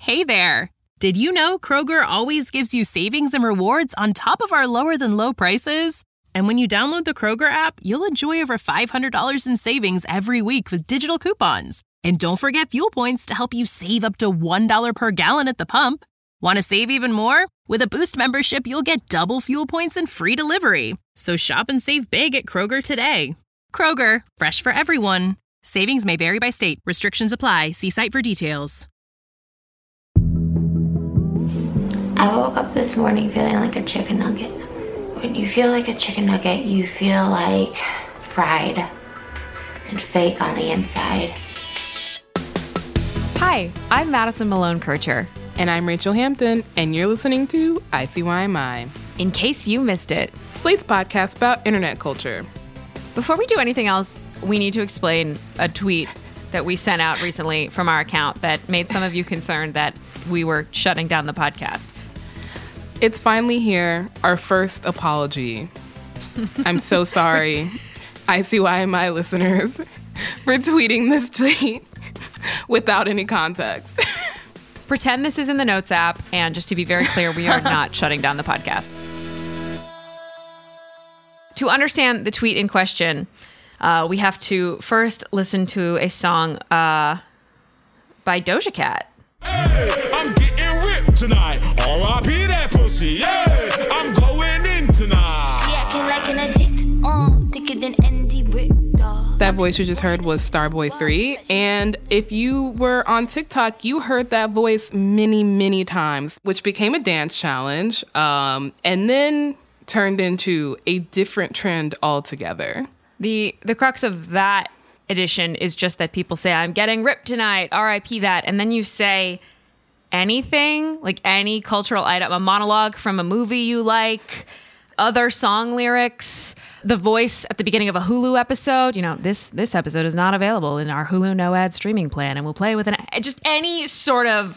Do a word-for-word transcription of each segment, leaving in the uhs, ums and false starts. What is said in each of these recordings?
Hey there! Did you know Kroger always gives you savings and rewards on top of our lower-than-low prices? And when you download the Kroger app, you'll enjoy over five hundred dollars in savings every week with digital coupons. And don't forget fuel points to help you save up to one dollar per gallon at the pump. Want to save even more? With a Boost membership, you'll get double fuel points and free delivery. So shop and save big at Kroger today. Kroger, fresh for everyone. Savings may vary by state. Restrictions apply. See site for details. I woke up this morning feeling like a chicken nugget. When you feel like a chicken nugget, you feel like fried and fake on the inside. Hi, I'm Madison Malone Kircher. And I'm Rachel Hampton, and you're listening to I C Y M I. In case you missed it, Slate's podcast about internet culture. Before we do anything else, we need to explain a tweet that we sent out recently from our account that made some of you concerned that we were shutting down the podcast. It's finally here, our first apology. I'm so sorry, I C Y M I listeners, for tweeting this tweet without any context. Pretend this is in the Notes app, and just to be very clear, we are not shutting down the podcast. To understand the tweet in question, uh, we have to first listen to a song uh, by Doja Cat. Hey, I'm getting ripped tonight. R I P that pussy. Yeah, I'm going in tonight. She acting like an addict. Uh, thicker than Andy Richter. That voice you just heard was Starboy three, and if you were on TikTok, you heard that voice many, many times, which became a dance challenge, um, and then turned into a different trend altogether. The the crux of that edition is just that people say, I'm getting ripped tonight, R I P that, and then you say anything, like any cultural item, a monologue from a movie you like, other song lyrics, the voice at the beginning of a Hulu episode. You know, this this episode is not available in our Hulu no ad streaming plan, and we'll play with an just any sort of.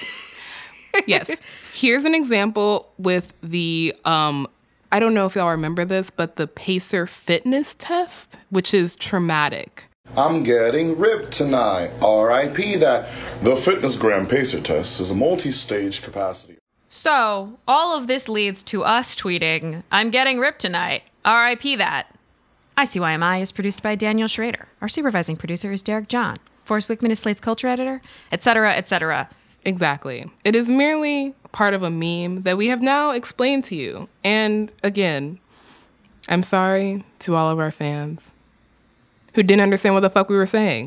Yes. Here's an example with the um I don't know if y'all remember this, but the Pacer fitness test, which is traumatic. I'm getting ripped tonight. R I P that. The FitnessGram Pacer test is a multi-stage capacity. So, all of this leads to us tweeting, I'm getting ripped tonight. R I P that. I C Y M I is produced by Daniel Schrader. Our supervising producer is Derek John. Forrest Wickman is Slate's culture editor, et cetera, et cetera. Exactly. It is merely part of a meme that we have now explained to you. And again, I'm sorry to all of our fans who didn't understand what the fuck we were saying.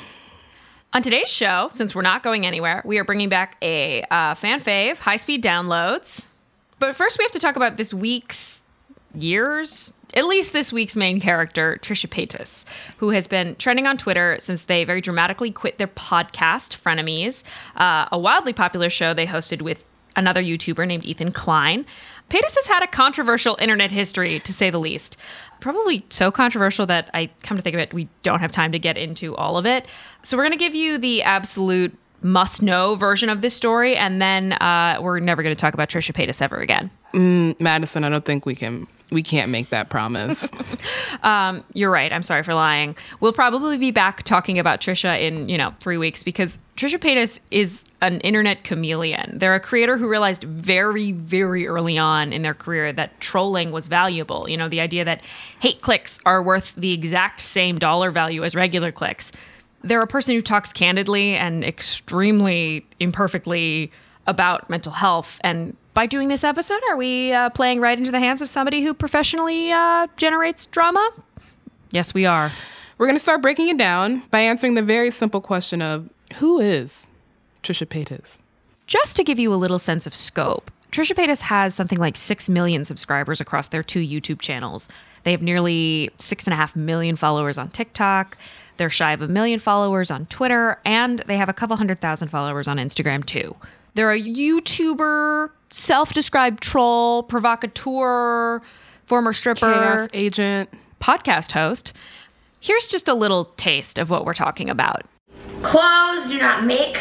On today's show, since we're not going anywhere, we are bringing back a uh, fan fave, high-speed downloads. But first, we have to talk about this week's, years, at least this week's main character, Trisha Paytas, who has been trending on Twitter since they very dramatically quit their podcast, Frenemies, uh, a wildly popular show they hosted with another YouTuber named Ethan Klein. Paytas has had a controversial internet history, to say the least. Probably so controversial that I come to think of it, we don't have time to get into all of it. So we're going to give you the absolute must-know version of this story, and then uh, we're never going to talk about Trisha Paytas ever again. Mm, Madison, I don't think we can. We can't make that promise. um, you're right. I'm sorry for lying. We'll probably be back talking about Trisha in, you know, three weeks because Trisha Paytas is an internet chameleon. They're a creator who realized very, very early on in their career that trolling was valuable. You know, the idea that hate clicks are worth the exact same dollar value as regular clicks. They're a person who talks candidly and extremely imperfectly about mental health. And by doing this episode, are we uh, playing right into the hands of somebody who professionally uh, generates drama? Yes, we are. We're going to start breaking it down by answering the very simple question of, who is Trisha Paytas? Just to give you a little sense of scope, Trisha Paytas has something like six million subscribers across their two YouTube channels. They have nearly six and a half million followers on TikTok. They're shy of a million followers on Twitter, and they have a couple hundred thousand followers on Instagram, too. They're a YouTuber, self-described troll, provocateur, former stripper, chaos agent, podcast host. Here's just a little taste of what we're talking about. Clothes do not make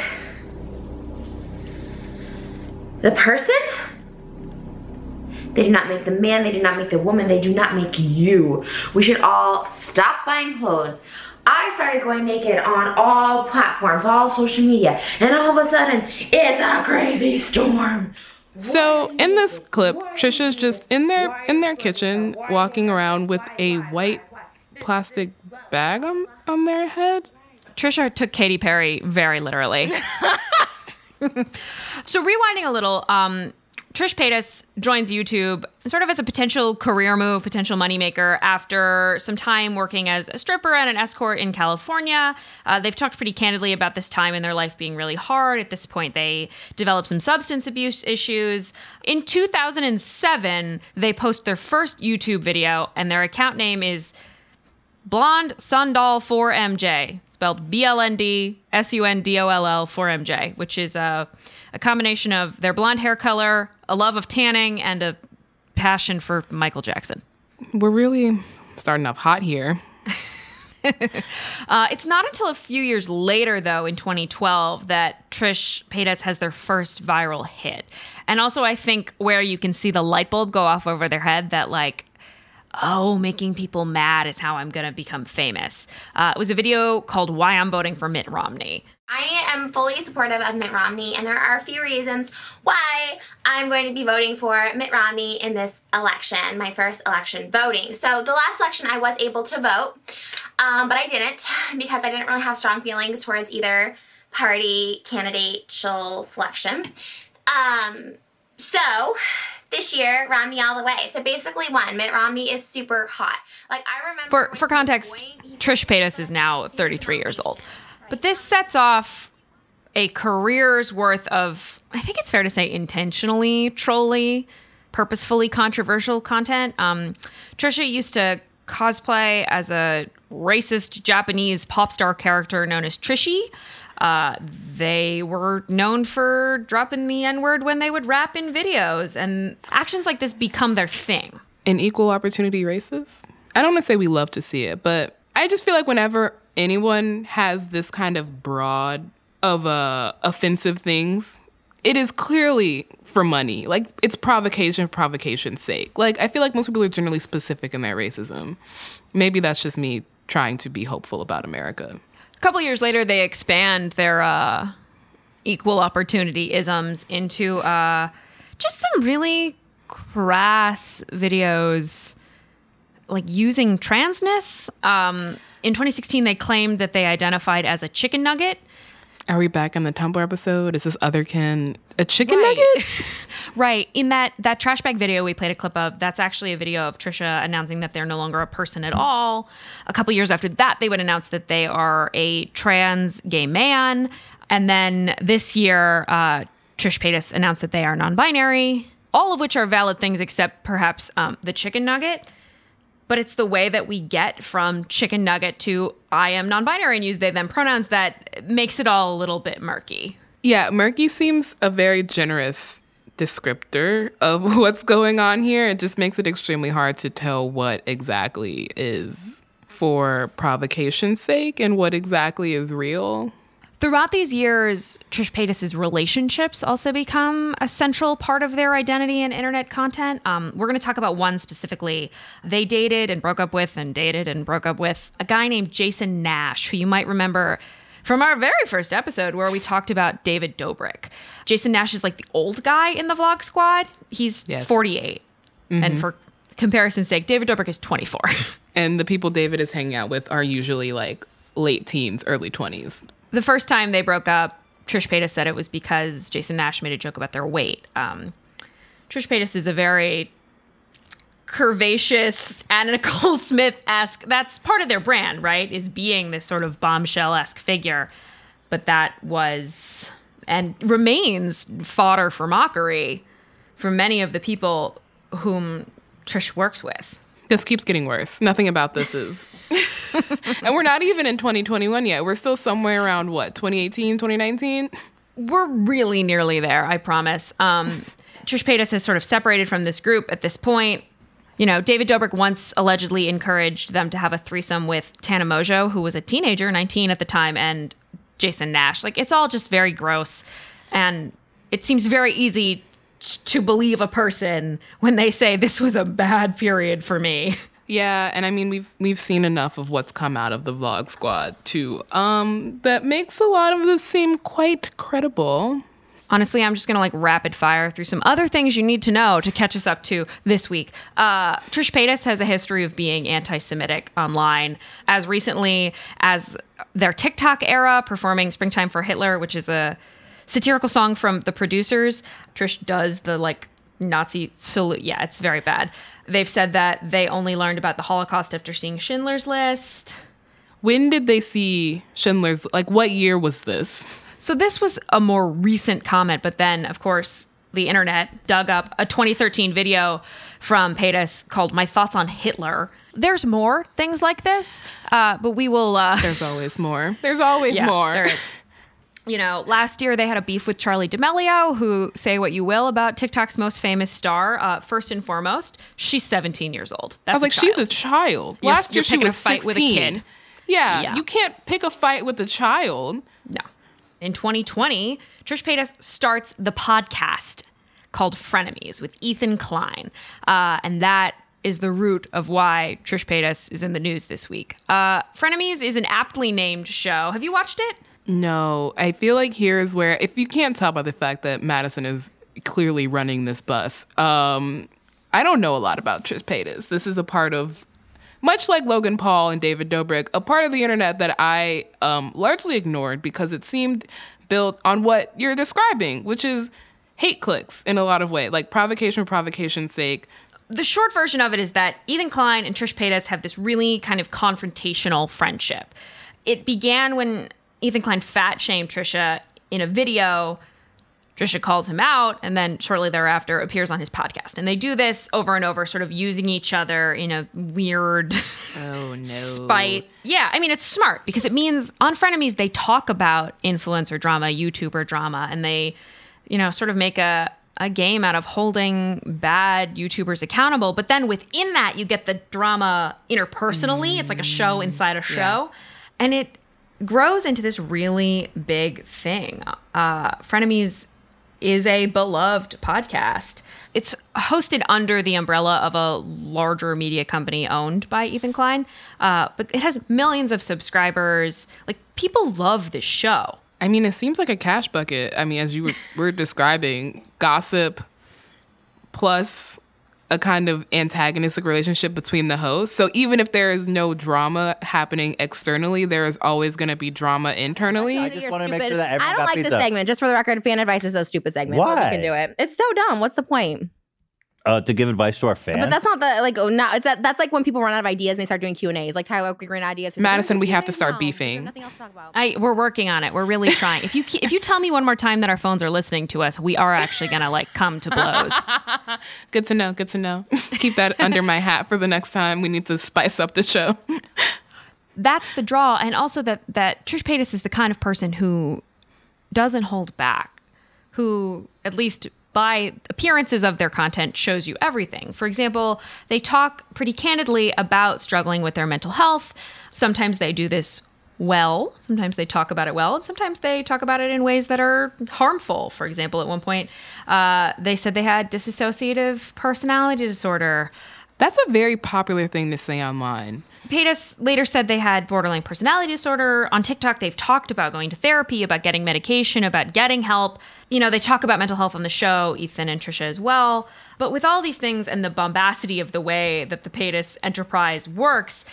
the person. They do not make the man. They do not make the woman. They do not make you. We should all stop buying clothes I started going naked on all platforms, all social media, and all of a sudden, it's a crazy storm. So in this clip, Trisha's just in their in their kitchen, walking around with a white plastic bag on, on their head. Trisha took Katy Perry very literally. So rewinding a little, um, Trish Paytas joins YouTube sort of as a potential career move, potential moneymaker after some time working as a stripper and an escort in California. Uh, they've talked pretty candidly about this time in their life being really hard. At this point, they developed some substance abuse issues. In two thousand seven, they post their first YouTube video, and their account name is Blonde Sundoll four M J, spelled B L N D S U N D O L L four M J, which is a, a combination of their blonde hair color, a love of tanning, and a passion for Michael Jackson. We're really starting off hot here. uh, it's not until a few years later, though, in twenty twelve, that Trish Paytas has their first viral hit. And also, I think where you can see the light bulb go off over their head that, like, oh, making people mad is how I'm going to become famous. Uh, it was a video called Why I'm Voting for Mitt Romney. I am fully supportive of Mitt Romney, and there are a few reasons why I'm going to be voting for Mitt Romney in this election, my first election voting. So the last election I was able to vote, um, but I didn't because I didn't really have strong feelings towards either party candidate selection. Um, so this year, Romney all the way. So basically, one, Mitt Romney is super hot. Like, I remember... For, for context, Trish Paytas is now thirty-three years old. But this sets off a career's worth of, I think it's fair to say, intentionally trolly, purposefully controversial content. Um, Trisha used to cosplay as a racist Japanese pop star character known as Trishy. Uh, they were known for dropping the N-word when they would rap in videos, and actions like this become their thing. And equal opportunity racist? I don't want to say we love to see it, but I just feel like whenever anyone has this kind of broad of uh, offensive things, it is clearly for money. Like, it's provocation for provocation's sake. Like, I feel like most people are generally specific in their racism. Maybe that's just me trying to be hopeful about America. A couple years later, they expand their uh, equal opportunity isms into uh, just some really crass videos, like using transness. Um, in twenty sixteen, they claimed that they identified as a chicken nugget. Are we back in the Tumblr episode? Is this otherkin a chicken right. nugget? Right. In that, that trash bag video we played a clip of, that's actually a video of Trisha announcing that they're no longer a person at all. A couple years after that, they would announce that they are a trans gay man. And then this year, uh, Trish Paytas announced that they are non-binary, all of which are valid things except perhaps um, the chicken nugget. But it's the way that we get from chicken nugget to I am non-binary and use they, them pronouns that makes it all a little bit murky. Yeah, murky seems a very generous descriptor of what's going on here. It just makes it extremely hard to tell what exactly is for provocation's sake and what exactly is real. Throughout these years, Trish Paytas' relationships also become a central part of their identity and internet content. Um, we're going to talk about one specifically. They dated and broke up with and dated and broke up with a guy named Jason Nash, who you might remember from our very first episode where we talked about David Dobrik. Jason Nash is like the old guy in the Vlog Squad. He's yes. forty-eight. Mm-hmm. And for comparison's sake, David Dobrik is twenty-four. And the people David is hanging out with are usually like late teens, early twenties. The first time they broke up, Trish Paytas said it was because Jason Nash made a joke about their weight. Um, Trish Paytas is a very curvaceous, Anna Nicole Smith-esque, that's part of their brand, right? Is being this sort of bombshell-esque figure. But that was and remains fodder for mockery for many of the people whom Trish works with. This keeps getting worse. Nothing about this is... And we're not even in twenty twenty-one yet. We're still somewhere around, what, twenty eighteen, twenty nineteen? We're really nearly there, I promise. Um, Trish Paytas has sort of separated from this group at this point. You know, David Dobrik once allegedly encouraged them to have a threesome with Tana Mongeau, who was a teenager, nineteen at the time, and Jason Nash. Like, it's all just very gross. And it seems very easy to believe a person when they say this was a bad period for me. Yeah, and I mean we've we've seen enough of what's come out of the Vlog Squad too. Um, that makes a lot of this seem quite credible. Honestly, I'm just going to like rapid fire through some other things you need to know to catch us up to this week. Uh, Trish Paytas has a history of being anti-Semitic online, as recently as their TikTok era, performing Springtime for Hitler, which is a satirical song from The Producers. Trish does the like Nazi salute. Yeah, it's very bad. They've said that they only learned about the Holocaust after seeing Schindler's List. When did they see Schindler's, like what year was this? So this was a more recent comment, but then, of course, the internet dug up a twenty thirteen video from Paytas called My Thoughts on Hitler. There's more things like this, uh, but we will... Uh, There's always more. There's always yeah, more. There is. You know, last year they had a beef with Charli D'Amelio, who, say what you will about TikTok's most famous star. Uh, first and foremost, she's seventeen years old. That's I was like, a she's a child. You're, Last you're year she was a fight sixteen. with a kid. Yeah, Yeah. you can't pick a fight with a child. No. In twenty twenty, Trish Paytas starts the podcast called Frenemies with Ethan Klein. Uh, and that is the root of why Trish Paytas is in the news this week. Uh, Frenemies is an aptly named show. Have you watched it? No, I feel like here's where, if you can't tell by the fact that Madison is clearly running this bus, um, I don't know a lot about Trish Paytas. This is a part of, much like Logan Paul and David Dobrik, a part of the internet that I um, largely ignored because it seemed built on what you're describing, which is hate clicks in a lot of ways, like provocation for provocation's sake. The short version of it is that Ethan Klein and Trish Paytas have this really kind of confrontational friendship. It began when Ethan Klein fat shamed Trisha in a video. Trisha calls him out, and then shortly thereafter appears on his podcast. And they do this over and over, sort of using each other in a weird oh, no. spite. Yeah, I mean, it's smart because it means on Frenemies, they talk about influencer drama, YouTuber drama, and they, you know, sort of make a, a game out of holding bad YouTubers accountable. But then within that, you get the drama interpersonally. Mm, it's like a show inside a show. Yeah. And it grows into this really big thing. Uh, Frenemies is a beloved podcast. It's hosted under the umbrella of a larger media company owned by Ethan Klein, uh, but it has millions of subscribers. Like, people love this show. I mean, it seems like a cash bucket. I mean, as you were, were describing, gossip plus a kind of antagonistic relationship between the hosts. So even if there is no drama happening externally, there is always going to be drama internally. I just want to make sure that everyone I don't got like pizza. this segment. Just for the record, fan advice is a stupid segment. Why? But we can do it. It's so dumb. What's the point? Uh, to give advice to our fans? But that's not the, like, oh, no, it's that, that's like when people run out of ideas and they start doing Q and A's. Like Tyler Oakley ran ideas. Madison, we have to start beefing. Nothing else to talk about. I, we're working on it. We're really trying. If you if you tell me one more time that our phones are listening to us, we are actually going to like come to blows. Good to know. Good to know. Keep that under my hat for the next time we need to spice up the show. That's the draw. And also that, that Trish Paytas is the kind of person who doesn't hold back, who at least by appearances of their content shows you everything. For example, they talk pretty candidly about struggling with their mental health. Sometimes they do this well. Sometimes they talk about it well. And sometimes they talk about it in ways that are harmful. For example, at one point, uh, they said they had dissociative personality disorder. That's a very popular thing to say online. Paytas later said they had borderline personality disorder. On TikTok, they've talked about going to therapy, about getting medication, about getting help. You know, they talk about mental health on the show, Ethan and Trisha as well. But with all these things and the bombacity of the way that the Paytas enterprise works,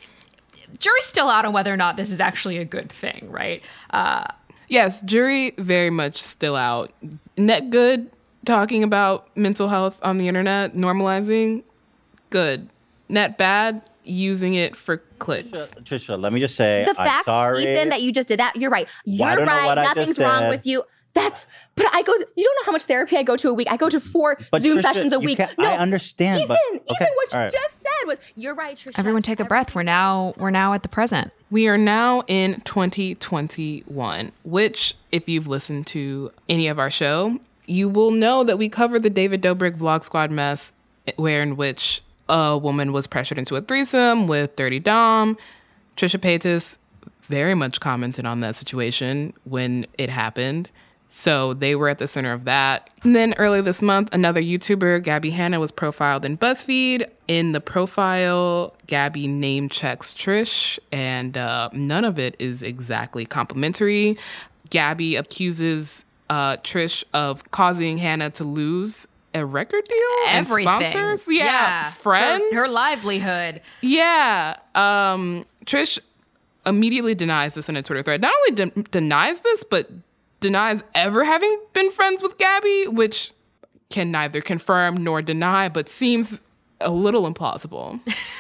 jury's still out on whether or not this is actually a good thing, right? Uh, yes, jury very much still out. Net good, talking about mental health on the internet, normalizing, good. Net bad, using it for clicks. Trisha, Trisha, let me just say, the I'm fact, sorry. Ethan, that you just did that, you're right. You're Well, I don't know right. what I just Nothing's wrong said. with you. That's, but I go, you don't know how much therapy I go to a week. I go to four But Zoom Trisha, sessions a you week. can't- No, I understand, Ethan, but- Ethan, okay, what you all right. just said was, you're right, Trisha. everyone take a breath. We're now we're now at the present. We are now in twenty twenty-one, which, if you've listened to any of our show, you will know that we covered the David Dobrik Vlog Squad mess, where in which a woman was pressured into a threesome with Dirty Dom. Trisha Paytas very much commented on that situation when it happened. So they were at the center of that. And then earlier this month, another YouTuber, Gabby Hanna, was profiled in BuzzFeed. In the profile, Gabby name checks Trish, and uh, none of it is exactly complimentary. Gabby accuses uh, Trish of causing Hanna to lose a record deal Everything. and sponsors. Yeah, yeah. friends. Her, her livelihood. Yeah. Um, Trish immediately denies this in a Twitter thread. Not only de- denies this, but denies ever having been friends with Gabby, which can neither confirm nor deny, but seems a little implausible.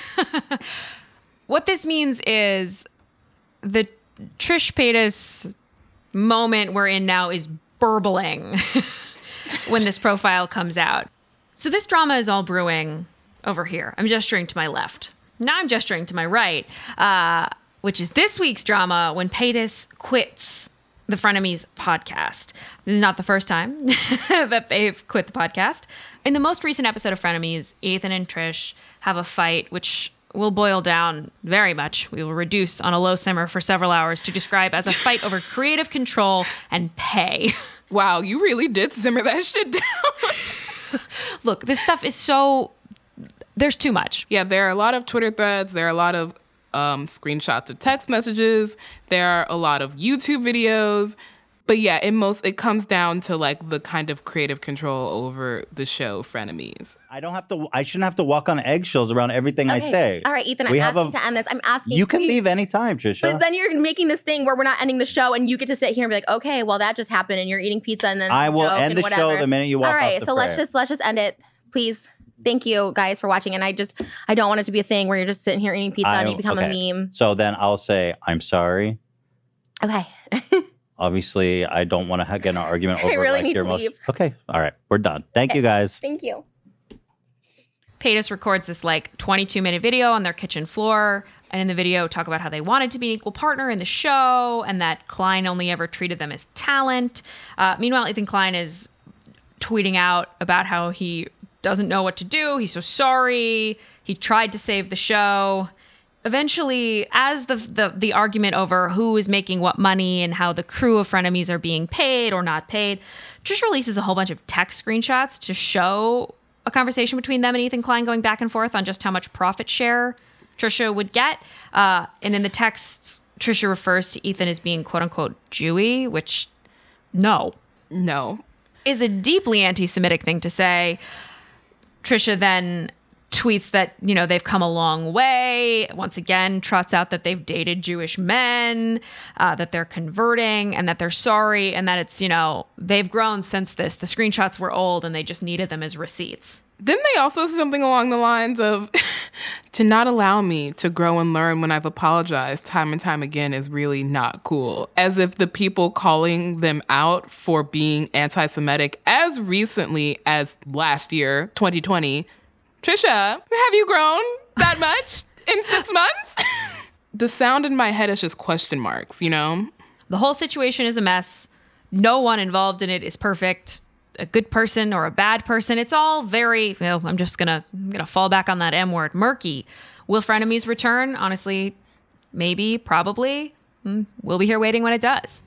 What this means is the Trish Paytas moment we're in now is burbling when this profile comes out. So this drama is all brewing over here. I'm gesturing to my left. Now I'm gesturing to my right, uh, which is this week's drama when Paytas quits the Frenemies podcast. This is not the first time that they've quit the podcast. In the most recent episode of Frenemies, Ethan and Trish have a fight, which will boil down very much. We will reduce on a low simmer for several hours to describe as a fight over creative control and pay. Wow, you really did simmer that shit down. Look, this stuff is so... There's too much. Yeah, there are a lot of Twitter threads. There are a lot of um, screenshots of text messages. There are a lot of YouTube videos. But yeah, it most it comes down to like the kind of creative control over the show Frenemies. I don't have to. I shouldn't have to walk on eggshells around everything Okay. I say. All right, Ethan, We I'm have asking a- to end this. I'm asking. You can please. leave anytime, Trisha. But then you're making this thing where we're not ending the show, and you get to sit here and be like, okay, well that just happened, and you're eating pizza, and then I will joke end and the whatever. show the minute you walk All right, off the so let's prayer. just let's just end it, please. Thank you guys for watching, and I just I don't want it to be a thing where you're just sitting here eating pizza I- and you become okay. a meme. So then I'll say I'm sorry. Okay. Obviously, I don't want to get in an argument I over really like need your to most. leave. Okay, all right, we're done. Thank you guys. Thank you. Paytas records this like twenty-two minute video on their kitchen floor, and in the video talk about how they wanted to be an equal partner in the show and that Klein only ever treated them as talent. Uh, meanwhile, Ethan Klein is tweeting out about how he doesn't know what to do. He's so sorry. He tried to save the show. Eventually, as the, the the argument over who is making what money and how the crew of Frenemies are being paid or not paid, Trish releases a whole bunch of text screenshots to show a conversation between them and Ethan Klein going back and forth on just how much profit share Trisha would get. Uh, and in the texts, Trisha refers to Ethan as being quote unquote Jewy, which no. No. Is a deeply anti-Semitic thing to say. Trisha then tweets that, you know, they've come a long way. Once again, trots out that they've dated Jewish men, uh, that they're converting, and that they're sorry, and that it's, you know, they've grown since this. The screenshots were old, and they just needed them as receipts. Didn't they also say something along the lines of, to not allow me to grow and learn when I've apologized time and time again is really not cool? As if the people calling them out for being anti-Semitic as recently as last year, twenty twenty, Trisha, have you grown that much in six months? The sound in my head is just question marks, you know? The whole situation is a mess. No one involved in it is perfect. A good person or a bad person. It's all very, well, I'm just gonna I'm gonna fall back on that M word, murky. Will Frenemies return? Honestly, maybe, probably. Mm, We'll be here waiting when it does.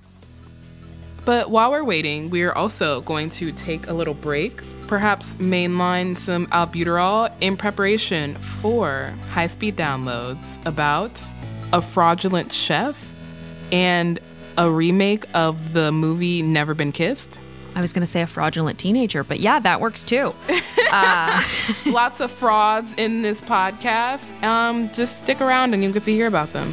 But while we're waiting, we're also going to take a little break, perhaps mainline some albuterol in preparation for high-speed downloads about a fraudulent chef and a remake of the movie Never Been Kissed. I was going to say a fraudulent teenager, but yeah, that works too. Uh, Lots of frauds in this podcast. Um, just stick around and you'll get to hear about them.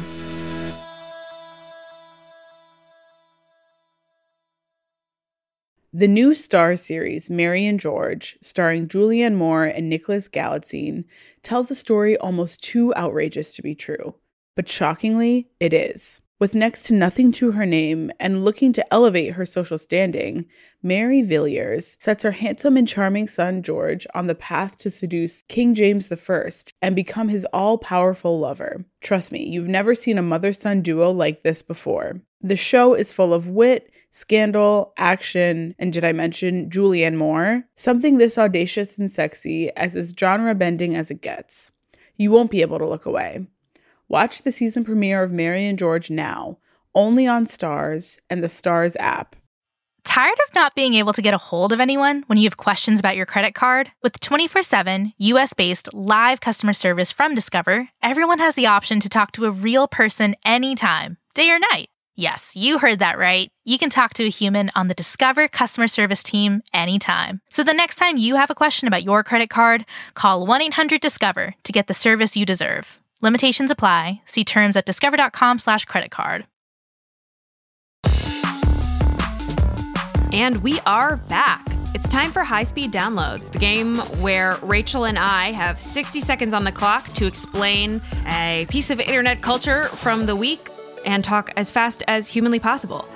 The new Starz series, Mary and George, starring Julianne Moore and Nicholas Galitzine, tells a story almost too outrageous to be true. But shockingly, it is. With next to nothing to her name and looking to elevate her social standing, Mary Villiers sets her handsome and charming son George on the path to seduce King James the First and become his all-powerful lover. Trust me, you've never seen a mother-son duo like this before. The show is full of wit, scandal, action, and did I mention Julianne Moore? Something this audacious and sexy as is genre-bending as it gets. You won't be able to look away. Watch the season premiere of Mary and George now, only on Starz and the Starz app. Tired of not being able to get a hold of anyone when you have questions about your credit card? With twenty-four seven, U S-based live customer service from Discover, everyone has the option to talk to a real person anytime, day or night. Yes, you heard that right. You can talk to a human on the Discover customer service team anytime. So the next time you have a question about your credit card, call one eight hundred discover to get the service you deserve. Limitations apply. See terms at discover.com slash credit card. And we are back. It's time for High Speed Downloads, the game where Rachel and I have sixty seconds on the clock to explain a piece of internet culture from the week and talk as fast as humanly possible.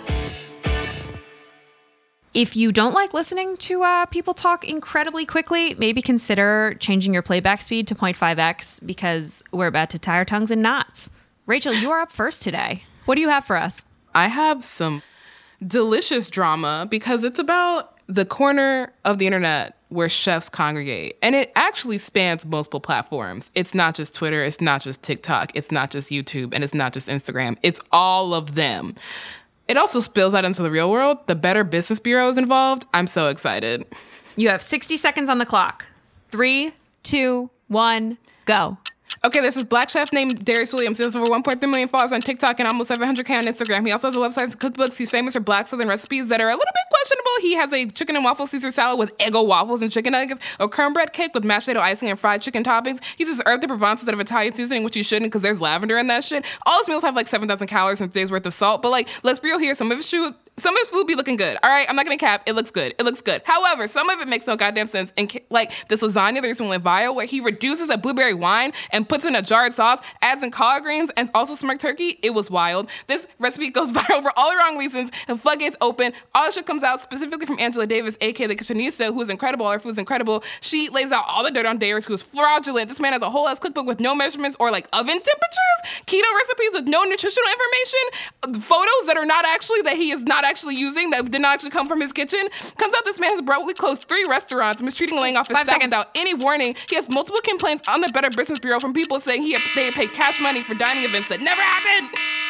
If you don't like listening to uh, people talk incredibly quickly, maybe consider changing your playback speed to zero point five x because we're about to tie our tongues in knots. Rachel, you are up first today. What do you have for us? I have some delicious drama because it's about the corner of the internet where chefs congregate. And it actually spans multiple platforms. It's not just Twitter, it's not just TikTok, it's not just YouTube, and it's not just Instagram. It's all of them. It also spills out into the real world. The Better Business Bureau is involved. I'm so excited. You have sixty seconds on the clock. Three, two, one, go. Okay, this is Black chef named Darius Williams. He has over one point three million followers on TikTok and almost seven hundred K on Instagram. He also has a website and cookbooks. He's famous for Black Southern recipes that are a little bit questionable. He has a chicken and waffle Caesar salad with Eggo waffles and chicken nuggets, a cornbread cake with mashed potato icing and fried chicken toppings. He uses herb de Provence instead of Italian seasoning, which you shouldn't because there's lavender in that shit. All his meals have like seven thousand calories and a day's worth of salt. But like, let's be real here. Some of his food, some of his food be looking good. All right, I'm not gonna cap. It looks good. It looks good. However, some of it makes no goddamn sense. And like this lasagna that recently went viral, where he reduces a blueberry wine and puts in a jarred sauce, adds in collard greens, and also smoked turkey. It was wild. This recipe goes viral for all the wrong reasons. The floodgates open. All the shit comes out specifically from Angela Davis, aka the Kitchenista, who is incredible. All her food is incredible. She lays out all the dirt on Darius, who is fraudulent. This man has a whole ass cookbook with no measurements or like oven temperatures, keto recipes with no nutritional information, photos that are not actually, that he is not actually using, that did not actually come from his kitchen. Comes out this man has abruptly closed three restaurants, mistreating and laying off his Five staff seconds. without any warning. He has multiple complaints on the Better Business Bureau from people saying he had, they had paid cash money for dining events that never happened.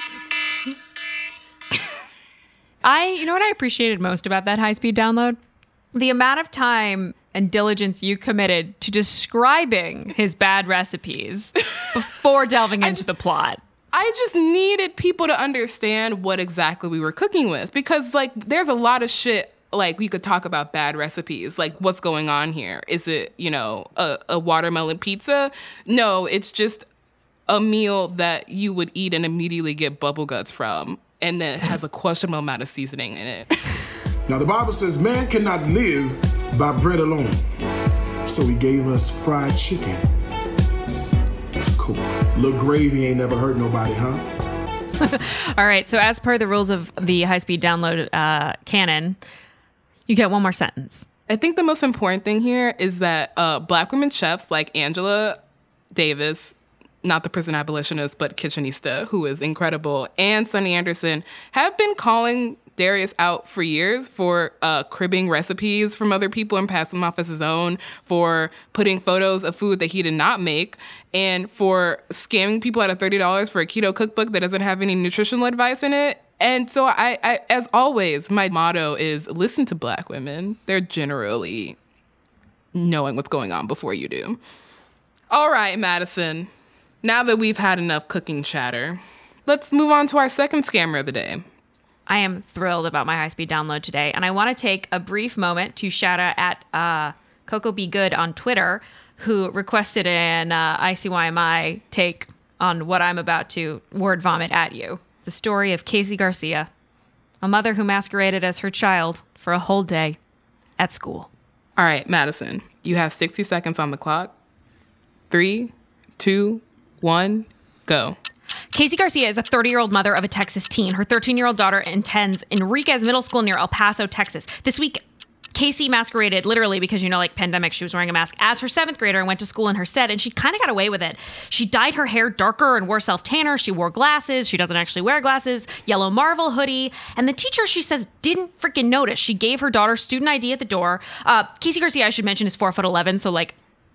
I, you know what I appreciated most about that high-speed download? The amount of time and diligence you committed to describing his bad recipes before delving into just, the plot. I just needed people to understand what exactly we were cooking with because, like, there's a lot of shit. Like, we could talk about bad recipes. Like, what's going on here? Is it, you know, a, a watermelon pizza? No, it's just a meal that you would eat and immediately get bubble guts from, and then it has a questionable amount of seasoning in it. Now, the Bible says man cannot live by bread alone. So he gave us fried chicken to cook. Little gravy ain't never hurt nobody, huh? All right, so as per the rules of the high-speed download uh, canon, you get one more sentence. I think the most important thing here is that uh, Black women chefs like Angela Davis, not the prison abolitionist, but Kitchenista, who is incredible, and Sunny Anderson, have been calling Darius out for years for uh, cribbing recipes from other people and passing them off as his own, for putting photos of food that he did not make, and for scamming people out of thirty dollars for a keto cookbook that doesn't have any nutritional advice in it. And so I, I, as always, my motto is listen to Black women. They're generally knowing what's going on before you do. All right, Madison. Now that we've had enough cooking chatter, let's move on to our second scammer of the day. I am thrilled about my high-speed download today, and I want to take a brief moment to shout out at uh, Coco Be Good on Twitter, who requested an uh, I C Y M I take on what I'm about to word vomit at you. The story of Casey Garcia, a mother who masqueraded as her child for a whole day at school. All right, Madison, you have sixty seconds on the clock. Three, two, one, go. Casey Garcia is a thirty-year-old mother of a Texas teen. Her thirteen-year-old daughter attends Enriquez Middle School near El Paso, Texas. This week, Casey masqueraded, literally, because, you know, like pandemic, she was wearing a mask, as her seventh grader and went to school in her stead, and she kind of got away with it. She dyed her hair darker and wore self-tanner. She wore glasses. She doesn't actually wear glasses. Yellow Marvel hoodie. And the teacher, she says, didn't freaking notice. She gave her daughter student I D at the door. Uh, Casey Garcia, I should mention, is four foot eleven, so, like,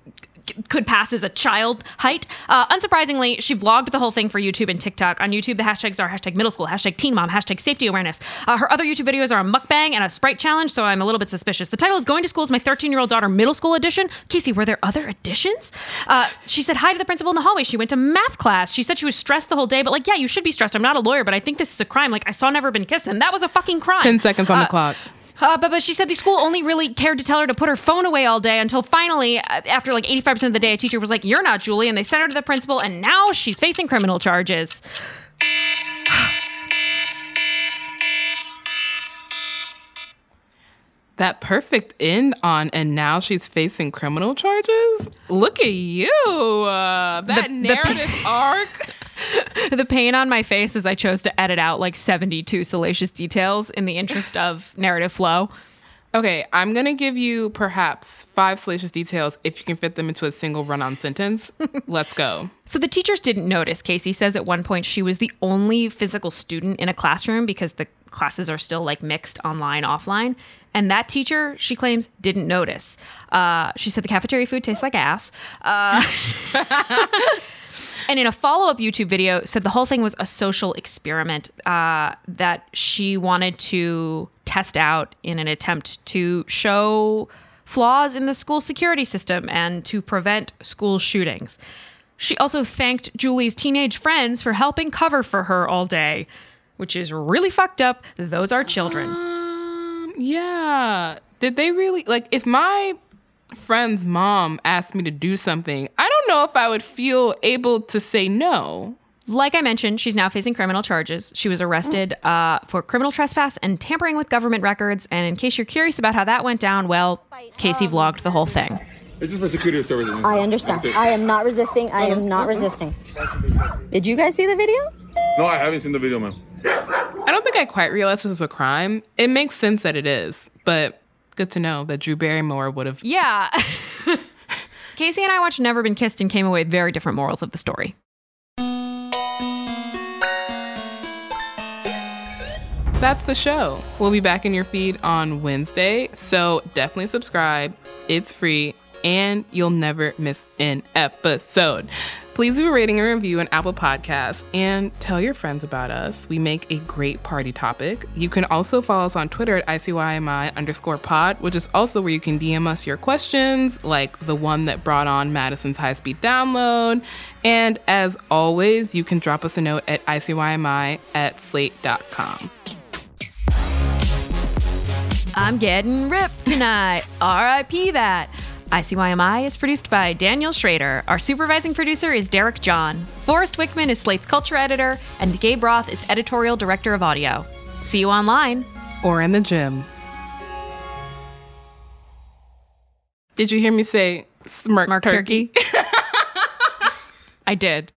could pass as a child height. Uh, unsurprisingly, she vlogged the whole thing for YouTube and TikTok. On YouTube, the hashtags are hashtag middle school, hashtag teen mom, hashtag safety awareness. Uh, her other YouTube videos are a mukbang and a Sprite challenge, so I'm a little bit suspicious. The title is Going to School is My thirteen-Year-Old Daughter Middle School Edition. Casey, were there other editions? Uh, she said hi to the principal in the hallway. She went to math class. She said she was stressed the whole day, but like, yeah, you should be stressed. I'm not a lawyer, but I think this is a crime. Like, I saw Never Been Kissed, and that was a fucking crime. Ten seconds on uh, the clock. Uh, but, but she said the school only really cared to tell her to put her phone away all day until finally, uh, after like eighty-five percent of the day, a teacher was like, you're not Julie. And they sent her to the principal, and now she's facing criminal charges. That perfect end on, and now she's facing criminal charges? Look at you. Uh, that The- the narrative arc. The pain on my face as I chose to edit out like seventy-two salacious details in the interest of narrative flow. Okay, I'm going to give you perhaps five salacious details if you can fit them into a single run-on sentence. Let's go. So the teachers didn't notice. Casey says at one point she was the only physical student in a classroom because the classes are still like mixed online, offline. And that teacher, she claims, didn't notice. Uh, she said the cafeteria food tastes like ass. Uh, and in a follow-up YouTube video, said the whole thing was a social experiment uh, that she wanted to test out in an attempt to show flaws in the school security system and to prevent school shootings. She also thanked Julie's teenage friends for helping cover for her all day, which is really fucked up. Those are children. Um, yeah. Did they really, like, if my friend's mom asked me to do something, I don't know if I would feel able to say no. Like I mentioned, she's now facing criminal charges. She was arrested uh, for criminal trespass and tampering with government records. And in case you're curious about how that went down, well, Casey vlogged the whole thing. It's just for security services. I understand. I am not resisting. I am not resisting. Did you guys see the video? No, I haven't seen the video, man. I don't think I quite realized this was a crime. It makes sense that it is, but good to know that Drew Barrymore would have. Yeah. Casey and I watched Never Been Kissed and came away with very different morals of the story. That's the show. We'll be back in your feed on Wednesday, so definitely subscribe. It's free, and you'll never miss an episode. Please leave a rating and review on Apple Podcasts and tell your friends about us. We make a great party topic. You can also follow us on Twitter at I C Y M I underscore pod, which is also where you can D M us your questions, like the one that brought on Madison's high-speed download. And as always, you can drop us a note at I C Y M I at slate dot com. I'm getting ripped tonight. R I P that. I C Y M I is produced by Daniel Schrader. Our supervising producer is Derek John. Forrest Wickman is Slate's culture editor, and Gabe Roth is editorial director of audio. See you online. Or in the gym. Did you hear me say smirk, Smirk turkey? turkey? I did.